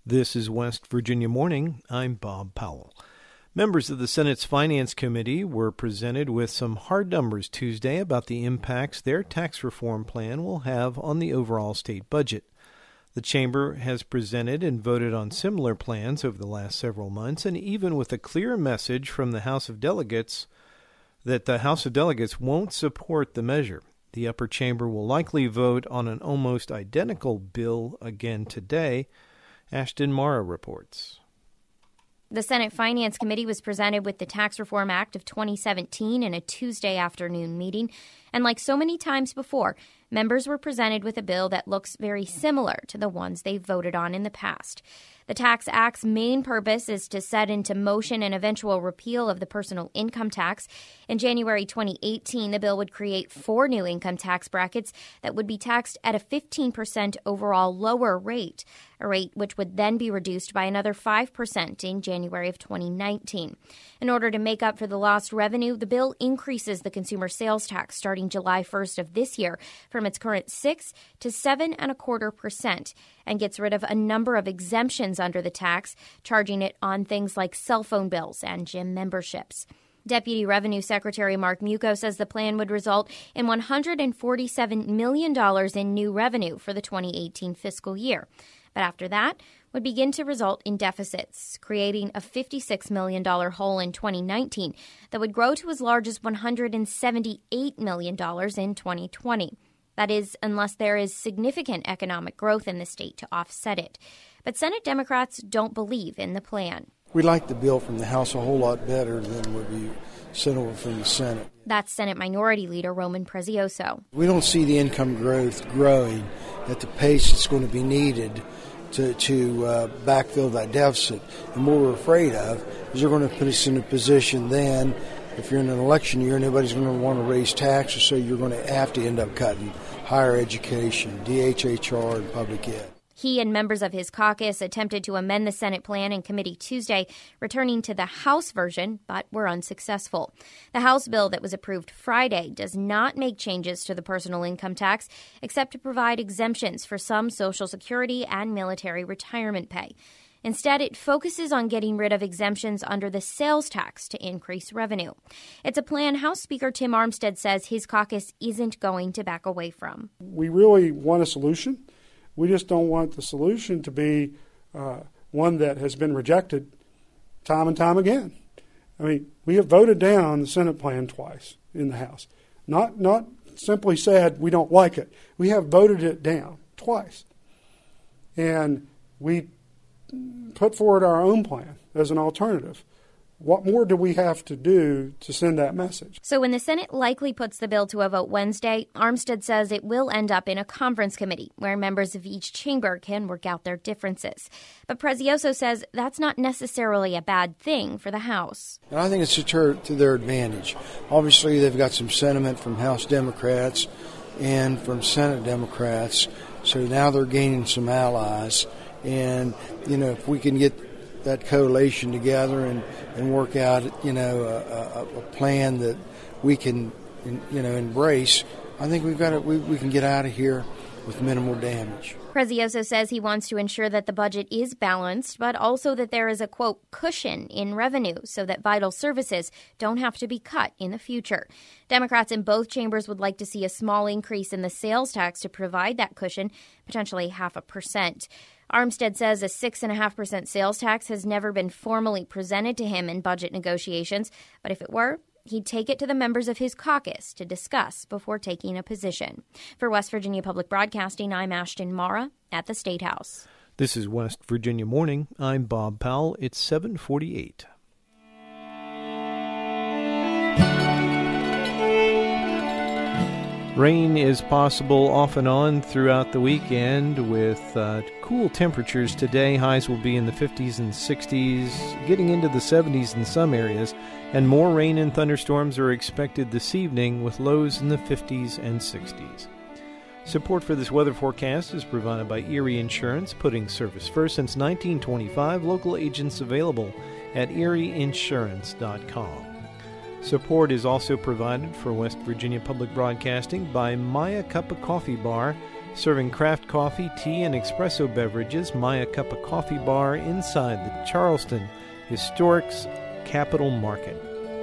This is West Virginia Morning. I'm Bob Powell. Members of the Senate's Finance Committee were presented with some hard numbers Tuesday about the impacts their tax reform plan will have on the overall state budget. The chamber has presented and voted on similar plans over the last several months, and even with a clear message from the House of Delegates that the House of Delegates won't support the measure. The upper chamber will likely vote on an almost identical bill again today. Ashton Mara reports. The Senate Finance Committee was presented with the Tax Reform Act of 2017 in a Tuesday afternoon meeting, and like so many times before, members were presented with a bill that looks very similar to the ones they voted on in the past. The Tax Act's main purpose is to set into motion an eventual repeal of the personal income tax. In January 2018, the bill would create 4 new income tax brackets that would be taxed at a 15% overall lower rate, a rate which would then be reduced by another 5% in January of 2019. In order to make up for the lost revenue, the bill increases the consumer sales tax starting July 1st of this year from its current 6 to 7.25% and gets rid of a number of exemptions under the tax, charging it on things like cell phone bills and gym memberships. Deputy Revenue Secretary Mark Mucco says the plan would result in $147 million in new revenue for the 2018 fiscal year. But after that, would begin to result in deficits, creating a $56 million hole in 2019 that would grow to as large as $178 million in 2020. That is, unless there is significant economic growth in the state to offset it. But Senate Democrats don't believe in the plan. We like the bill from the House a whole lot better than what we sent over from the Senate. That's Senate Minority Leader Roman Prezioso. We don't see the income growth growing at the pace it's going to be needed to backfill that deficit. And what we're afraid of is they're going to put us in a position then, if you're in an election year, nobody's going to want to raise taxes, so you're going to have to end up cutting higher education, DHHR, and public ed. He and members of his caucus attempted to amend the Senate plan in committee Tuesday, returning to the House version, but were unsuccessful. The House bill that was approved Friday does not make changes to the personal income tax, except to provide exemptions for some Social Security and military retirement pay. Instead, it focuses on getting rid of exemptions under the sales tax to increase revenue. It's a plan House Speaker Tim Armstead says his caucus isn't going to back away from. We really want a solution. We just don't want the solution to be one that has been rejected time and time again. I mean, we have voted down the Senate plan twice in the House. Not simply said we don't like it. We have voted it down twice. And we put forward our own plan as an alternative. What more do we have to do to send that message? So when the Senate likely puts the bill to a vote Wednesday, Armstead says it will end up in a conference committee where members of each chamber can work out their differences. But Prezioso says that's not necessarily a bad thing for the House. And I think it's to their advantage. Obviously, they've got some sentiment from House Democrats and from Senate Democrats, so now they're gaining some allies. And, if we can get that coalition together and work out, a plan that we can, embrace, I think we can get out of here with minimal damage. Prezioso says he wants to ensure that the budget is balanced, but also that there is a, quote, cushion in revenue so that vital services don't have to be cut in the future. Democrats in both chambers would like to see a small increase in the sales tax to provide that cushion, potentially 0.5%. Armstead says a 6.5% sales tax has never been formally presented to him in budget negotiations, but if it were, he'd take it to the members of his caucus to discuss before taking a position. For West Virginia Public Broadcasting, I'm Ashton Mara at the State House. This is West Virginia Morning. I'm Bob Powell. It's 7:48. Rain is possible off and on throughout the weekend with cool temperatures today. Highs will be in the 50s and 60s, getting into the 70s in some areas, and more rain and thunderstorms are expected this evening with lows in the 50s and 60s. Support for this weather forecast is provided by Erie Insurance, putting service first since 1925. Local agents available at erieinsurance.com. Support is also provided for West Virginia Public Broadcasting by Maya Cup of Coffee Bar, Serving craft coffee, tea, and espresso beverages, My Cup of Coffee Bar inside the Charleston Historic's Capital Market.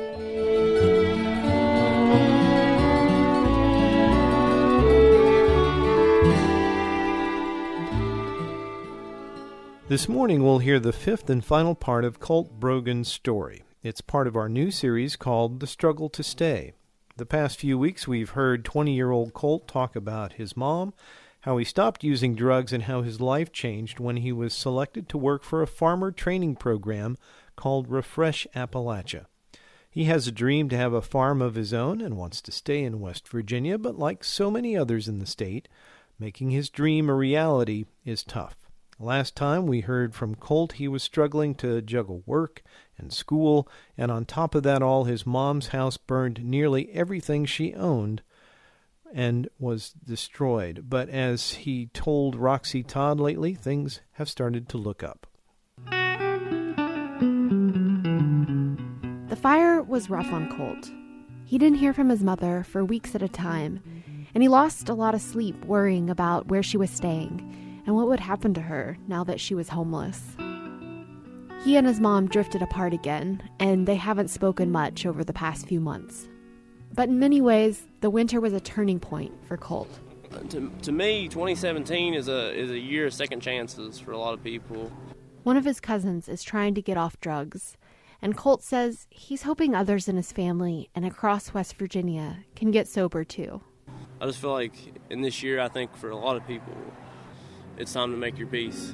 This morning we'll hear the fifth and final part of Colt Brogan's story. It's part of our new series called The Struggle to Stay. The past few weeks we've heard 20-year-old Colt talk about his mom, how he stopped using drugs, and how his life changed when he was selected to work for a farmer training program called Refresh Appalachia. He has a dream to have a farm of his own and wants to stay in West Virginia, but like so many others in the state, making his dream a reality is tough. Last time we heard from Colt, he was struggling to juggle work and school, and on top of that all, his mom's house burned nearly everything she owned and was destroyed. But as he told Roxy Todd lately, things have started to look up. The fire was rough on Colt. He didn't hear from his mother for weeks at a time, and he lost a lot of sleep worrying about where she was staying and what would happen to her now that she was homeless. He and his mom drifted apart again, and they haven't spoken much over the past few months. But in many ways, the winter was a turning point for Colt. To me, 2017 is a year of second chances for a lot of people. One of his cousins is trying to get off drugs, and Colt says he's hoping others in his family and across West Virginia can get sober too. I just feel like in this year, I think for a lot of people, it's time to make your peace.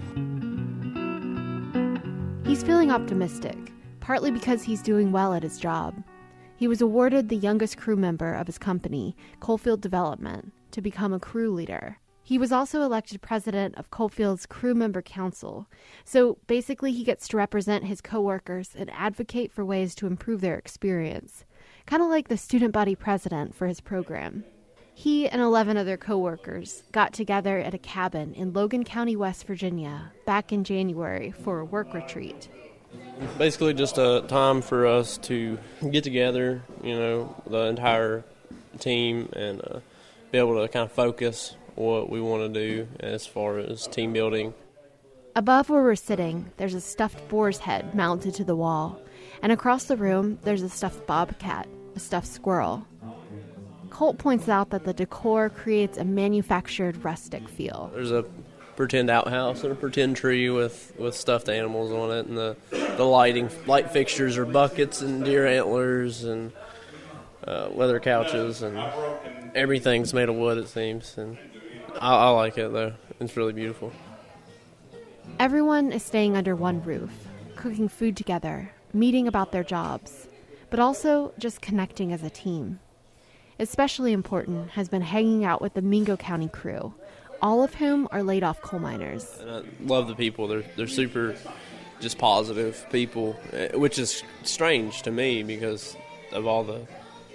He's feeling optimistic, partly because he's doing well at his job. He was awarded the youngest crew member of his company, Coalfield Development, to become a crew leader. He was also elected president of Coalfield's Crew Member Council, so basically he gets to represent his coworkers and advocate for ways to improve their experience, kind of like the student body president for his program. He and 11 other coworkers got together at a cabin in Logan County, West Virginia, back in January for a work retreat. Basically just a time for us to get together, the entire team, and be able to kind of focus what we want to do as far as team building. Above where we're sitting, there's a stuffed boar's head mounted to the wall, and across the room, there's a stuffed bobcat, a stuffed squirrel. Colt points out that the decor creates a manufactured rustic feel. There's a pretend outhouse and a pretend tree with stuffed animals on it, and the light fixtures are buckets and deer antlers and leather couches, and everything's made of wood, it seems. And I like it, though. It's really beautiful. Everyone is staying under one roof, cooking food together, meeting about their jobs, but also just connecting as a team. Especially important has been hanging out with the Mingo County crew, all of whom are laid-off coal miners. And I love the people. They're super just positive people, which is strange to me because of all the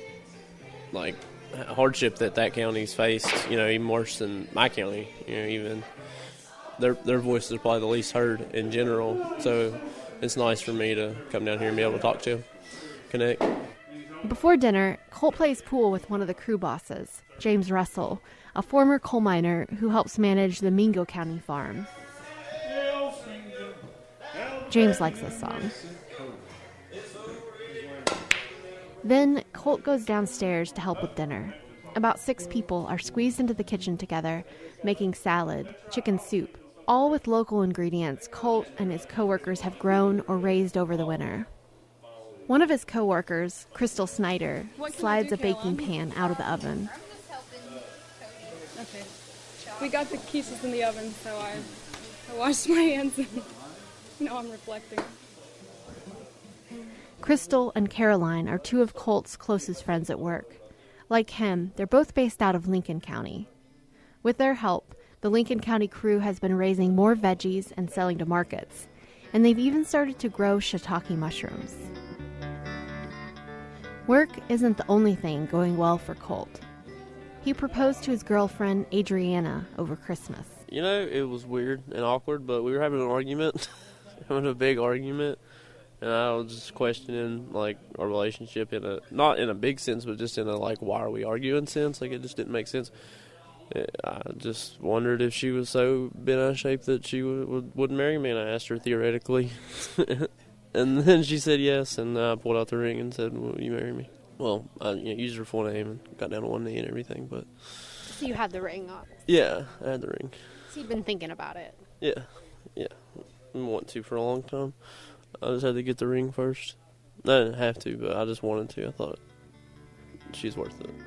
hardship that county's faced, even worse than my county. Even their voices are probably the least heard in general. So it's nice for me to come down here and be able to talk to them, connect. Before dinner, Colt plays pool with one of the crew bosses, James Russell, a former coal miner who helps manage the Mingo County farm. James likes this song. Then Colt goes downstairs to help with dinner. About 6 people are squeezed into the kitchen together, making salad, chicken soup, all with local ingredients Colt and his coworkers have grown or raised over the winter. One of his coworkers, Crystal Snyder, slides a baking pan out of the oven. Okay. We got the quiches in the oven, so I washed my hands and now I'm reflecting. Crystal and Caroline are 2 of Colt's closest friends at work. Like him, they're both based out of Lincoln County. With their help, the Lincoln County crew has been raising more veggies and selling to markets, and they've even started to grow shiitake mushrooms. Work isn't the only thing going well for Colt. He proposed to his girlfriend, Adriana, over Christmas. It was weird and awkward, but we were having an argument, having a big argument, and I was just questioning, our relationship not in a big sense, but just in a, why are we arguing sense. It just didn't make sense. I just wondered if she was so bent out of shape that she wouldn't marry me, and I asked her theoretically. And then she said yes, and I pulled out the ring and said, will you marry me? Well, I used her full name and got down on one knee and everything, but... So you had the ring on? Yeah, I had the ring. So you'd been thinking about it? Yeah. I want to for a long time. I just had to get the ring first. I didn't have to, but I just wanted to. I thought she's worth it.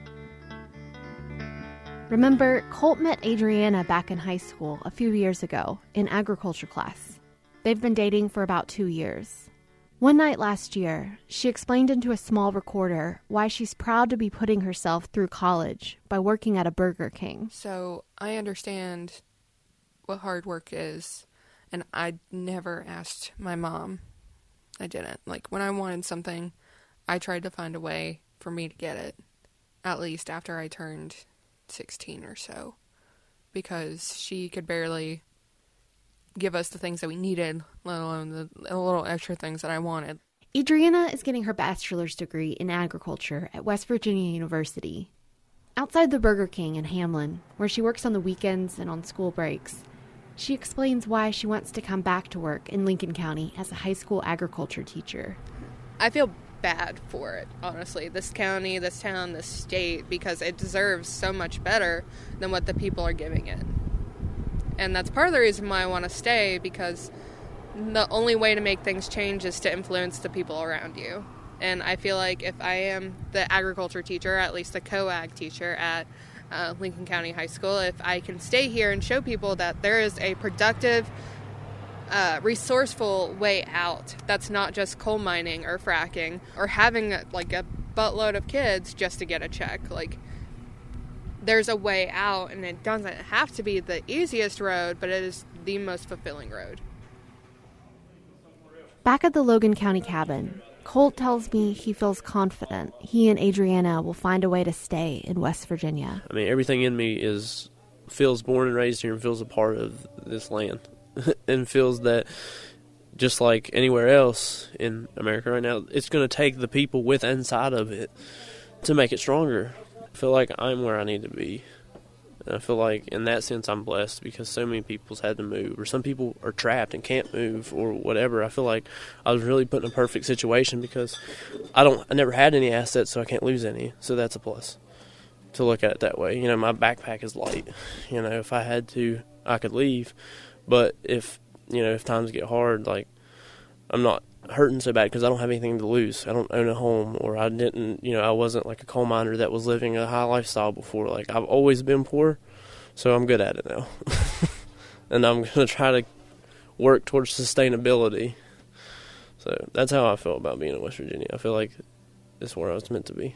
Remember, Colt met Adriana back in high school a few years ago in agriculture class. They've been dating for about 2 years. One night last year, she explained into a small recorder why she's proud to be putting herself through college by working at a Burger King. So I understand what hard work is, and I never asked my mom. I didn't. Like, when I wanted something, I tried to find a way for me to get it, at least after I turned 16 or so, because she could barely give us the things that we needed, let alone the little extra things that I wanted. Adriana is getting her bachelor's degree in agriculture at West Virginia University. Outside the Burger King in Hamlin, where she works on the weekends and on school breaks, she explains why she wants to come back to work in Lincoln County as a high school agriculture teacher. I feel bad for it, honestly. This county, this town, this state, because it deserves so much better than what the people are giving it. And that's part of the reason why I want to stay, because the only way to make things change is to influence the people around you. And I feel like if I am the agriculture teacher, at least the co-ag teacher at Lincoln County High School, if I can stay here and show people that there is a productive, resourceful way out that's not just coal mining or fracking or having like a buttload of kids just to get a check. Like, there's a way out, and it doesn't have to be the easiest road, but it is the most fulfilling road. Back at the Logan County cabin, Colt tells me he feels confident he and Adriana will find a way to stay in West Virginia. I mean, everything in me feels born and raised here and feels a part of this land. And feels that, just like anywhere else in America right now, it's going to take the people with inside of it to make it stronger. I feel like I'm where I need to be. And I feel like in that sense I'm blessed, because so many people's had to move, or some people are trapped and can't move or whatever. I feel like I was really put in a perfect situation because I never had any assets, so I can't lose any. So that's a plus to look at it that way. My backpack is light. If I had to, I could leave. But if times get hard, like, I'm not hurting so bad because I don't have anything to lose. I don't own a home, or I didn't, I wasn't like a coal miner that was living a high lifestyle before. Like, I've always been poor, so I'm good at it now. And I'm going to try to work towards sustainability. So that's how I feel about being in West Virginia. I feel like it's where I was meant to be.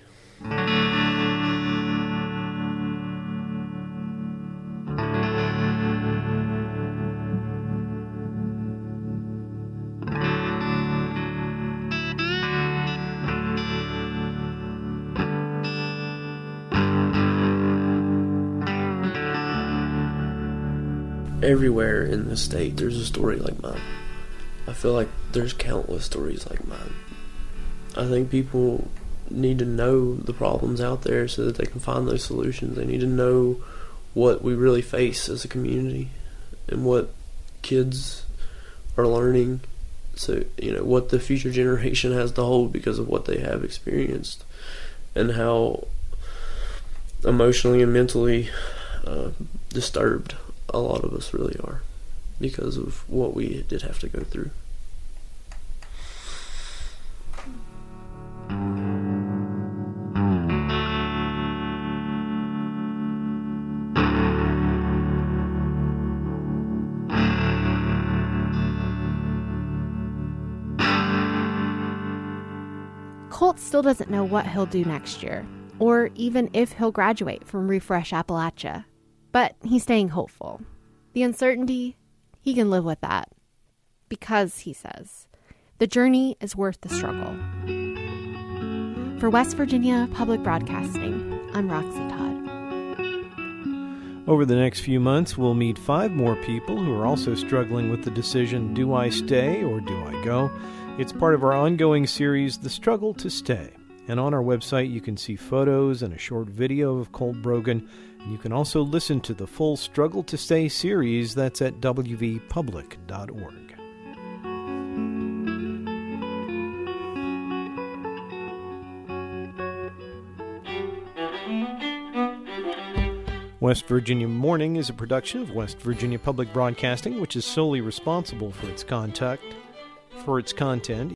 Everywhere in the state, there's a story like mine. I feel like there's countless stories like mine. I think people need to know the problems out there so that they can find those solutions. They need to know what we really face as a community and what kids are learning. So, what the future generation has to hold because of what they have experienced, and how emotionally and mentally disturbed a lot of us really are because of what we did have to go through. Colt still doesn't know what he'll do next year, or even if he'll graduate from Refresh Appalachia. But he's staying hopeful. The uncertainty, he can live with that. Because, he says, the journey is worth the struggle. For West Virginia Public Broadcasting, I'm Roxy Todd. Over the next few months, we'll meet 5 more people who are also struggling with the decision, do I stay or do I go? It's part of our ongoing series, The Struggle to Stay. And on our website, you can see photos and a short video of Colt Brogan You can also listen to the full Struggle to Stay series. That's at wvpublic.org. West Virginia Morning is a production of West Virginia Public Broadcasting, which is solely responsible for its content.